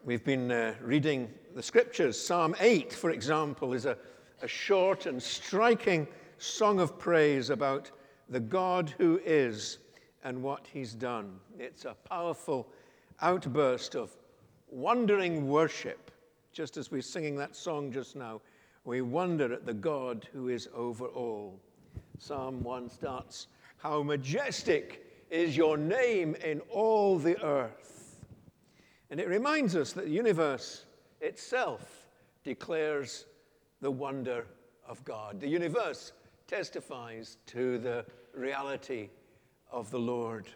We've been reading the scriptures. Psalm 8, for example, is a short and striking song of praise about the God who is and what he's done. It's a powerful outburst of wondering worship. Just as we're singing that song just now, we wonder at the God who is over all. Psalm 1 starts, "How majestic is your name in all the earth." And it reminds us that the universe itself declares the wonder of God. The universe testifies to the reality of the Lord.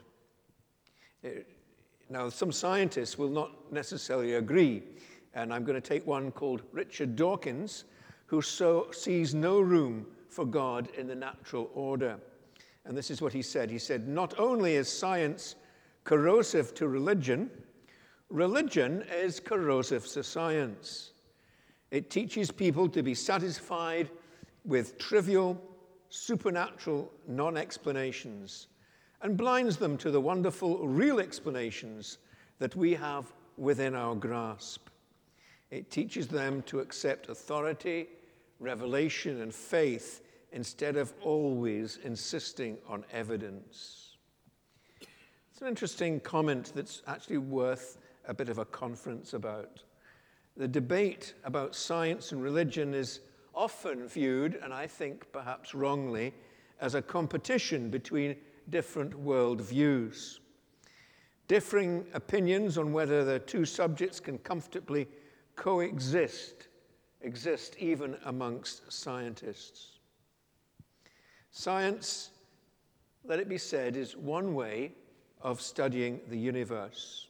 Now, some scientists will not necessarily agree, and I'm going to take one called Richard Dawkins, who sees no room for God in the natural order. And this is what he said. He said, "Not only is science corrosive to religion, religion is corrosive to science. It teaches people to be satisfied with trivial, supernatural non-explanations and blinds them to the wonderful real explanations that we have within our grasp. It teaches them to accept authority, revelation, and faith instead of always insisting on evidence." It's an interesting comment that's actually worth a bit of a conference about. The debate about science and religion is often viewed, and I think perhaps wrongly, as a competition between different worldviews. Differing opinions on whether the two subjects can comfortably exist even amongst scientists. Science, let it be said, is one way of studying the universe.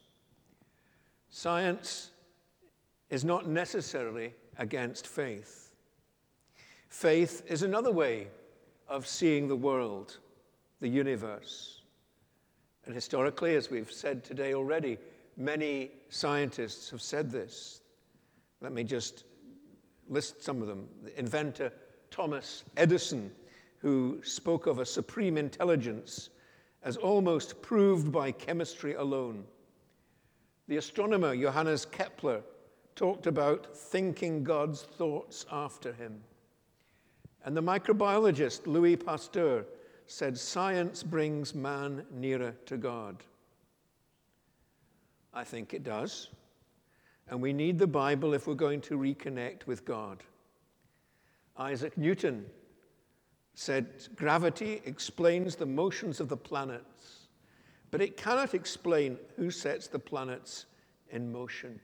Science is not necessarily against faith. Faith is another way of seeing the world, the universe. And historically, as we've said today already, many scientists have said this. Let me just list some of them. The inventor Thomas Edison, who spoke of a supreme intelligence as almost proved by chemistry alone. The astronomer Johannes Kepler talked about thinking God's thoughts after him. And the microbiologist Louis Pasteur said, "Science brings man nearer to God." I think it does. And we need the Bible if we're going to reconnect with God. Isaac Newton said, "Gravity explains the motions of the planets, but it cannot explain who sets the planets in motion."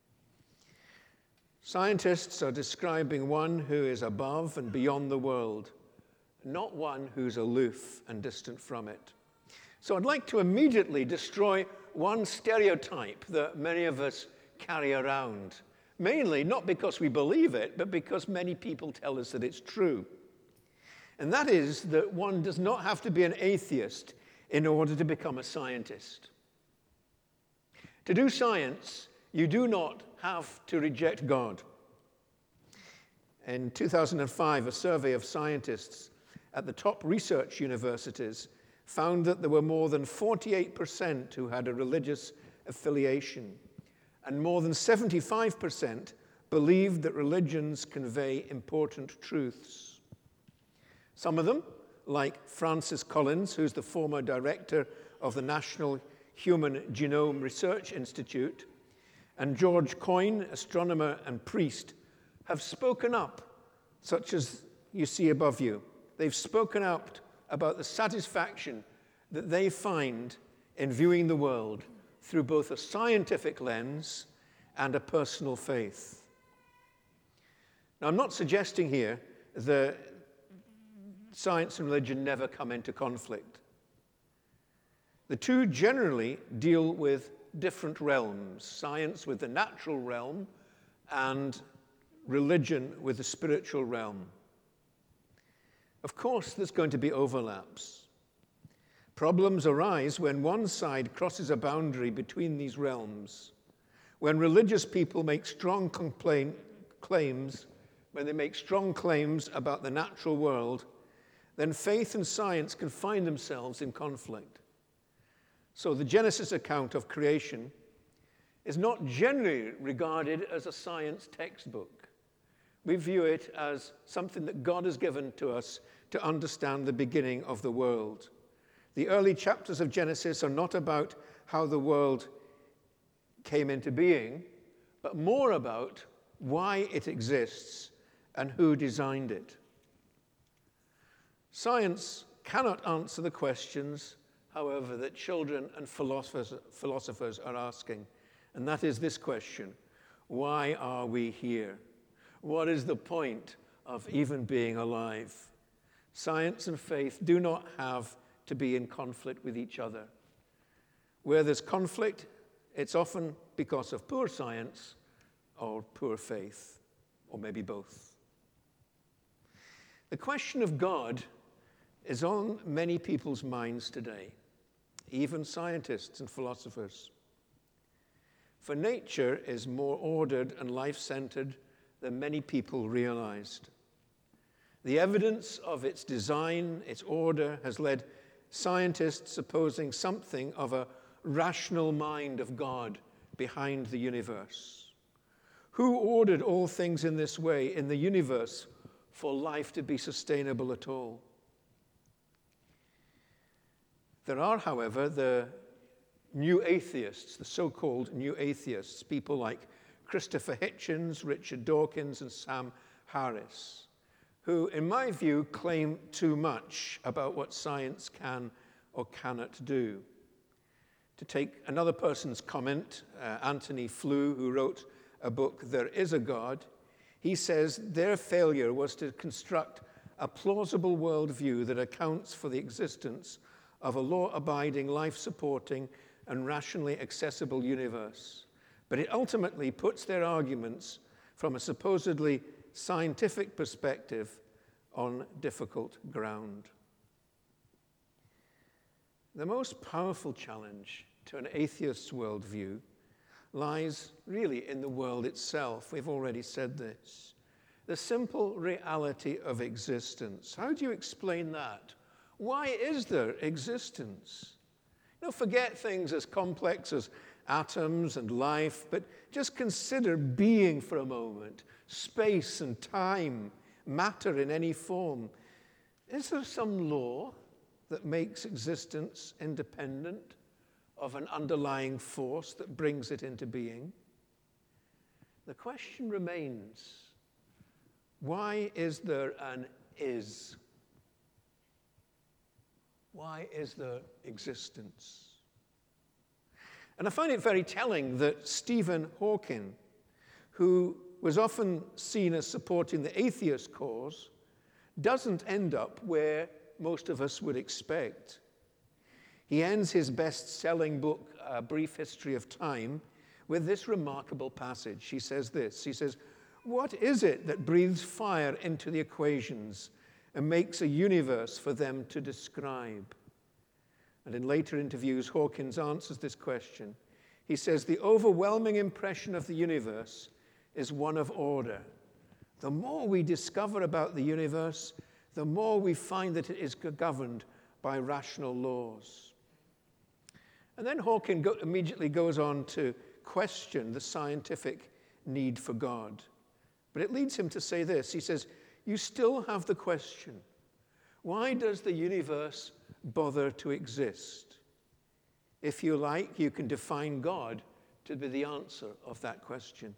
Scientists are describing one who is above and beyond the world, not one who's aloof and distant from it. So I'd like to immediately destroy one stereotype that many of us carry around, mainly not because we believe it, but because many people tell us that it's true. And that is that one does not have to be an atheist in order to become a scientist. To do science, you do not have to reject God. In 2005, a survey of scientists at the top research universities found that there were more than 48% who had a religious affiliation, and more than 75% believed that religions convey important truths. Some of them, like Francis Collins, who's the former director of the National Human Genome Research Institute, and George Coyne, astronomer and priest, have spoken up, such as you see above you. They've spoken up about the satisfaction that they find in viewing the world through both a scientific lens and a personal faith. Now, I'm not suggesting here that science and religion never come into conflict. The two generally deal with different realms, science with the natural realm and religion with the spiritual realm. Of course, there's going to be overlaps. Problems arise when one side crosses a boundary between these realms, when religious people make strong claims, when they make strong claims about the natural world, then faith and science can find themselves in conflict. So the Genesis account of creation is not generally regarded as a science textbook. We view it as something that God has given to us to understand the beginning of the world. The early chapters of Genesis are not about how the world came into being, but more about why it exists and who designed it. Science cannot answer the questions, however, that children and philosophers are asking, and that is this question: why are we here? What is the point of even being alive? Science and faith do not have to be in conflict with each other. Where there's conflict, it's often because of poor science or poor faith, or maybe both. The question of God is on many people's minds today, even scientists and philosophers. For nature is more ordered and life-centered than many people realized. The evidence of its design, its order, has led scientists supposing something of a rational mind of God behind the universe. Who ordered all things in this way in the universe for life to be sustainable at all? There are, however, the new atheists, the so-called new atheists, people like Christopher Hitchens, Richard Dawkins, and Sam Harris, who, in my view, claim too much about what science can or cannot do. To take another person's comment, Antony Flew, who wrote a book, There Is a God, he says their failure was to construct a plausible worldview that accounts for the existence of a law-abiding, life-supporting, and rationally accessible universe. But it ultimately puts their arguments from a supposedly scientific perspective on difficult ground. The most powerful challenge to an atheist's worldview lies really in the world itself. We've already said this. The simple reality of existence. How do you explain that? Why is there existence? Forget things as complex as atoms and life, but just consider being for a moment. Space and time, matter in any form. Is there some law that makes existence independent of an underlying force that brings it into being? The question remains, why is there an is? Why is there existence? And I find it very telling that Stephen Hawking, who was often seen as supporting the atheist cause, doesn't end up where most of us would expect. He ends his best-selling book, A Brief History of Time, with this remarkable passage. He says this, he says, "What is it that breathes fire into the equations and makes a universe for them to describe?" And in later interviews, Hawkins answers this question. He says, "The overwhelming impression of the universe is one of order. The more we discover about the universe, the more we find that it is governed by rational laws." And then Hawking immediately goes on to question the scientific need for God. But it leads him to say this. He says, you still have the question, why does the universe bother to exist? If you like, you can define God to be the answer of that question.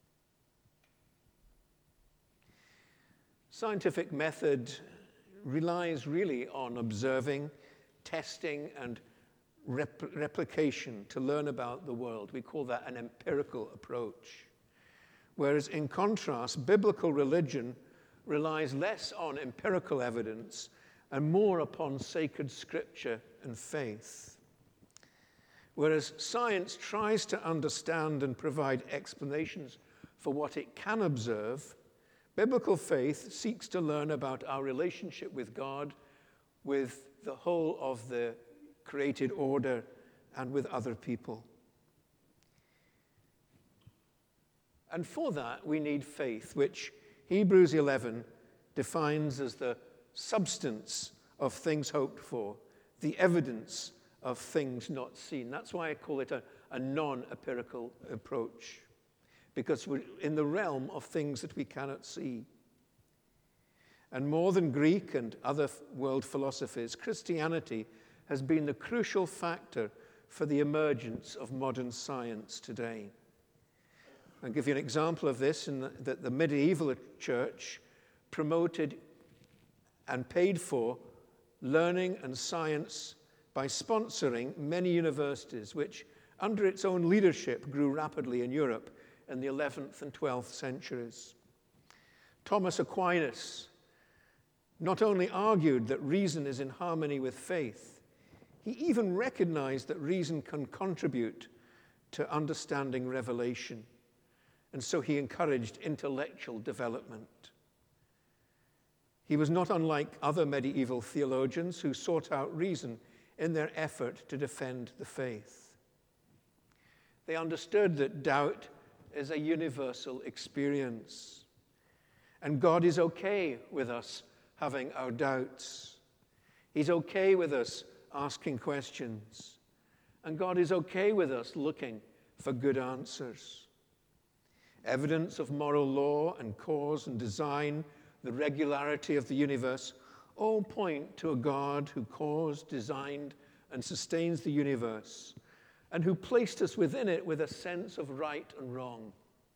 Scientific method relies really on observing, testing, and replication to learn about the world. We call that an empirical approach. Whereas in contrast, biblical religion relies less on empirical evidence and more upon sacred scripture and faith. Whereas science tries to understand and provide explanations for what it can observe, biblical faith seeks to learn about our relationship with God, with the whole of the created order, and with other people. And for that, we need faith, which Hebrews 11 defines as the substance of things hoped for, the evidence of things not seen. That's why I call it a non-empirical approach, because we're in the realm of things that we cannot see. And more than Greek and other world philosophies, Christianity has been the crucial factor for the emergence of modern science today. I'll give you an example of this in that the medieval church promoted and paid for learning and science by sponsoring many universities, which under its own leadership grew rapidly in Europe in the 11th and 12th centuries. Thomas Aquinas not only argued that reason is in harmony with faith, he even recognized that reason can contribute to understanding revelation. And so he encouraged intellectual development. He was not unlike other medieval theologians who sought out reason in their effort to defend the faith. They understood that doubt is a universal experience, and God is okay with us having our doubts. He's okay with us asking questions, and God is okay with us looking for good answers. Evidence of moral law and cause and design, the regularity of the universe, all point to a God who caused, designed, and sustains the universe, and who placed us within it with a sense of right and wrong.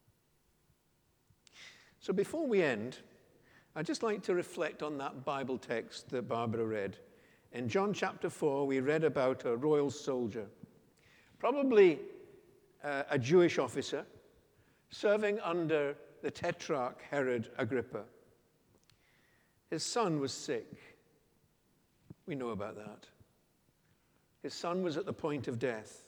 So before we end, I'd just like to reflect on that Bible text that Barbara read. In John chapter 4, we read about a royal soldier, probably a Jewish officer, serving under the tetrarch Herod Agrippa. His son was sick. We know about that. His son was at the point of death.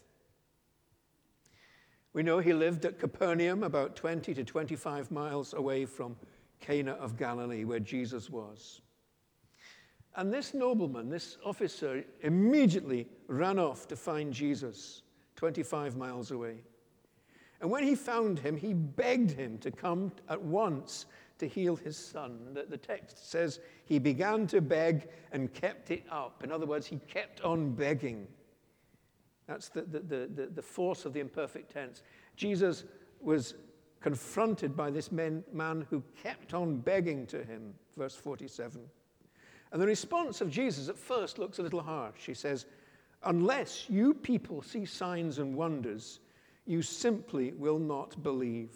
We know he lived at Capernaum, about 20 to 25 miles away from Cana of Galilee, where Jesus was. And this nobleman, this officer, immediately ran off to find Jesus, 25 miles away. And when he found him, he begged him to come at once to heal his son. The text says he began to beg and kept it up. In other words, he kept on begging. That's the force of the imperfect tense. Jesus was confronted by this man who kept on begging to him, verse 47. And the response of Jesus at first looks a little harsh. He says, "Unless you people see signs and wonders, you simply will not believe."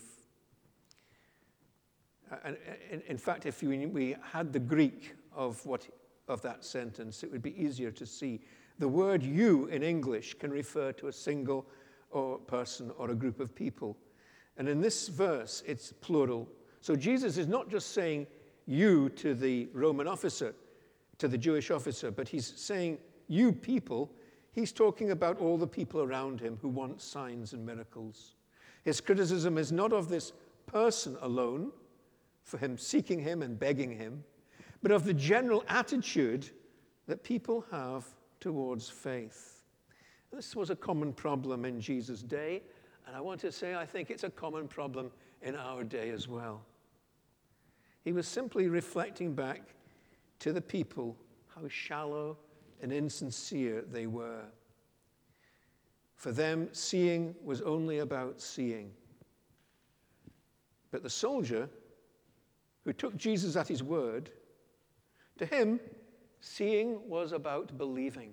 And in fact, if we had the Greek of that sentence, it would be easier to see. The word "you" in English can refer to a single or person or a group of people. And in this verse, it's plural. So Jesus is not just saying "you" to the Roman officer, to the Jewish officer, but he's saying "you people." He's talking about all the people around him who want signs and miracles. His criticism is not of this person alone, for him seeking him and begging him, but of the general attitude that people have towards faith. This was a common problem in Jesus' day, and I want to say I think it's a common problem in our day as well. He was simply reflecting back to the people how shallow and insincere they were. For them, seeing was only about seeing. But the soldier, who took Jesus at his word, to him, seeing was about believing.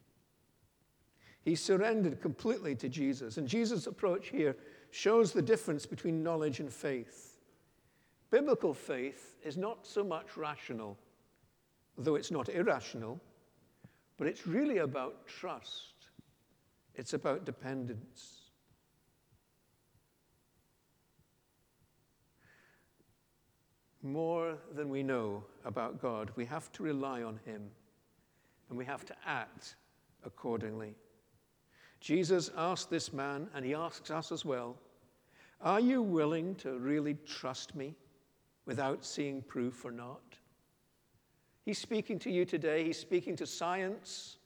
He surrendered completely to Jesus. And Jesus' approach here shows the difference between knowledge and faith. Biblical faith is not so much rational, though it's not irrational, but it's really about trust. It's about dependence. More than we know about God, we have to rely on him, and we have to act accordingly. Jesus asked this man, and he asks us as well, are you willing to really trust me without seeing proof or not? He's speaking to you today. He's speaking to scientists,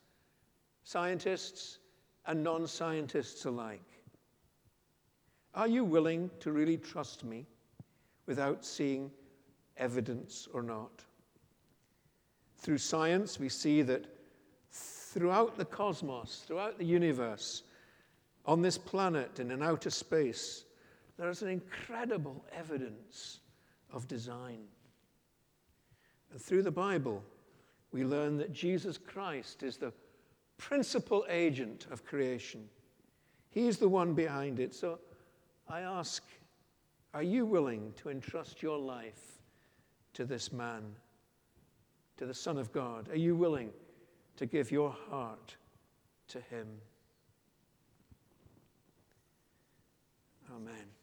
and non-scientists alike. Are you willing to really trust me without seeing evidence or not? Through science, we see that throughout the cosmos, throughout the universe, On this planet and in outer space, there is an incredible evidence of design. And through the Bible, we learn that Jesus Christ is the principal agent of creation. He is the one behind it. So I ask, are you willing to entrust your life to this man, to the Son of God? Are you willing to give your heart to him? Amen.